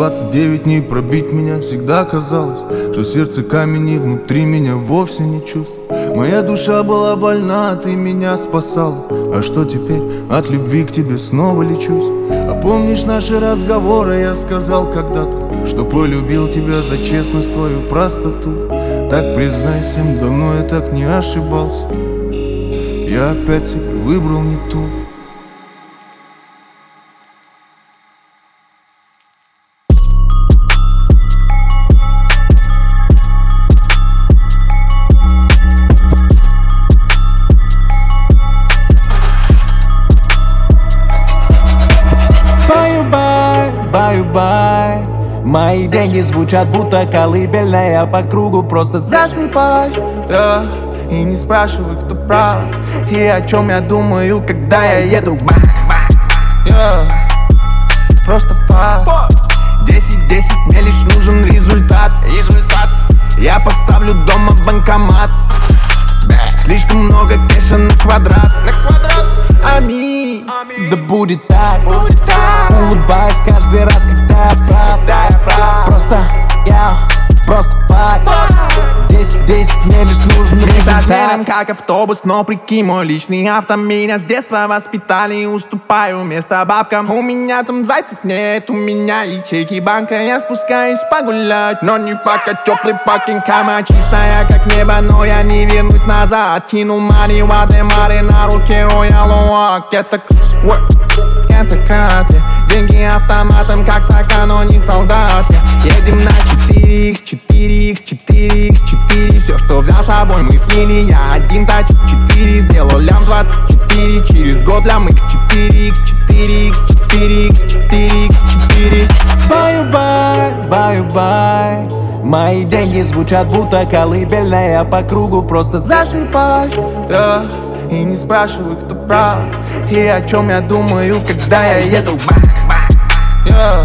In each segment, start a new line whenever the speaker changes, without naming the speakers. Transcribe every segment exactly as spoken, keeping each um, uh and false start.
двадцать девять дней пробить меня всегда казалось, что сердце камень и внутри меня вовсе не чувств. Моя душа была больна, ты меня спасала. А что теперь? От любви к тебе снова лечусь. А помнишь наши разговоры? Я сказал когда-то, что полюбил тебя за честность, твою простоту. Так признайся, давно я так не ошибался. Я опять себе выбрал не ту.
Баю-бай, мои деньги звучат будто колыбельная. По кругу просто засыпай,
yeah. И не спрашивай, кто прав и о чем я думаю, когда я еду бак, yeah. Просто факт. Десять десять, мне лишь нужен результат. Результат. Я поставлю дома банкомат. Слишком много кэша на квадрат. На квадрат. Аминь.
Да будет так, будет так. Улыбаюсь каждый раз, когда я прав,
когда я прав.
Просто я, просто факт. Десять десять, мне лишь нужен результат.
Безотменен, как автобус, но прикинь, мой личный авто. Меня с детства воспитали, уступаю место бабкам. У меня там зайцев нет, у меня ячейки банка. Я спускаюсь погулять, но не пока теплый паркинг. Кама чистая, как небо, но я не вернусь назад. Кинул мани, Вадемари на руке, Роял это это катя. Деньги автоматом, как сока, но не солдат. Едем на четыре икс, четыре икс, четыре икс, четыре. Все, что взял с собой, мы слили. Я один тачит четыре, сделал лям двадцать четыре. Через год лям икс четыре икс, четыре икс, четыре икс, четыре икс, четыре.
Баю-бай, баю-бай, мои деньги звучат будто колыбельная. По кругу просто засыпай,
yeah. И не спрашивай, кто прав и о чем я думаю, когда я еду бак, yeah.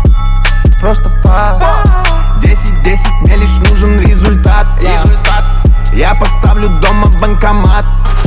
Просто факт. Десять десять, мне лишь нужен результат. Результат. Я поставлю дома банкомат.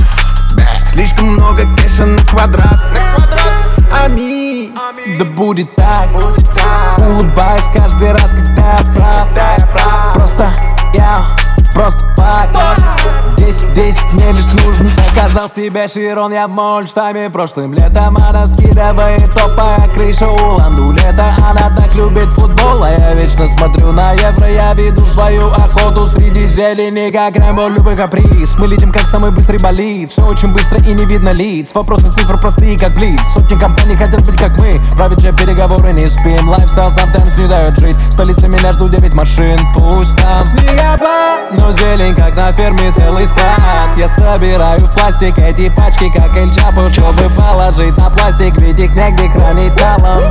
Слишком много кэша на квадрат. На квадрат. Аминь.
Да будет так, будет так. Улыбаюсь каждый раз, когда я прав,
когда я прав.
Просто я, просто факт. Десять десять, мне лишь нужен. Заказал себе Широн, я в Мольштаме прошлым летом. Она скидывает топовая крыша у ландулета. Она так любит футбол, а я вечно смотрю на евро. Я веду свою охоту среди зелени, как Рэмбо, любой каприз. Мы летим как самый быстрый болид. Все очень быстро и не видно лиц. Вопросы цифр простые, как блиц. Сотни компаний хотят быть как мы. Правит же переговоры, не спим. Лайфстайл sometimes не дает жить. В столице меня ждут девять машин. Пусть там снегопад, но зелень, как на ферме целый склад. Я собираю в пластик эти пачки, как Эль Чапо, чтобы положить на пластик, ведь их негде хранить талом.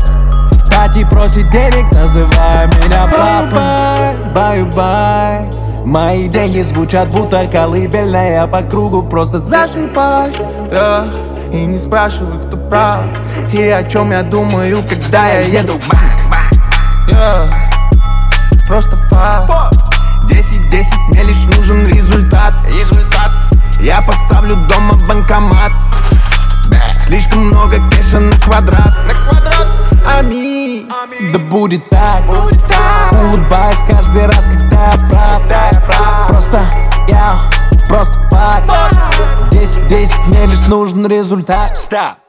Тати просит денег, называй меня папой. Баю-бай, мои деньги звучат будто колыбельная. По кругу просто засыпай,
yeah. И не спрашивай, кто прав и о чем я думаю, когда я еду бак, yeah. Просто факт. Десять десять, мне лишь нужен результат. Результат. Я поставлю дома банкомат. Слишком много кэша на квадрат. На квадрат. Аминь.
Да будет так, будет так. Улыбаюсь каждый раз, когда я прав,
когда я прав.
Просто я, просто факт. Десять десять, мне лишь нужен результат.
Стоп!